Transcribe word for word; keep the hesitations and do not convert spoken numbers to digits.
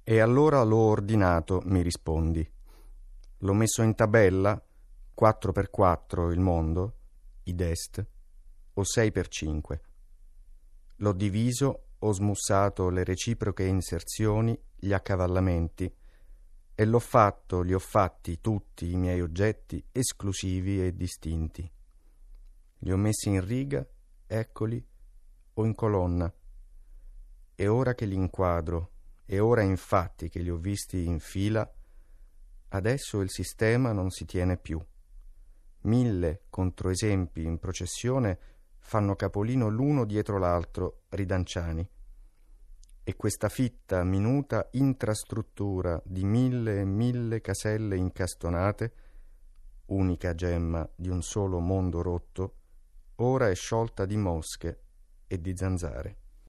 E allora l'ho ordinato, mi rispondi. L'ho messo in tabella, quattro per quattro il mondo, id est, o sei per cinque. L'ho diviso, ho smussato le reciproche inserzioni, gli accavallamenti, e l'ho fatto, li ho fatti tutti i miei oggetti esclusivi e distinti. Li ho messi in riga, eccoli, o in colonna. E ora che li inquadro, e ora infatti che li ho visti in fila, adesso il sistema non si tiene più. Mille controesempi in processione fanno capolino l'uno dietro l'altro, ridanciani. E questa fitta, minuta intrastruttura di mille e mille caselle incastonate, unica gemma di un solo mondo rotto, ora è sciolta di mosche e di zanzare.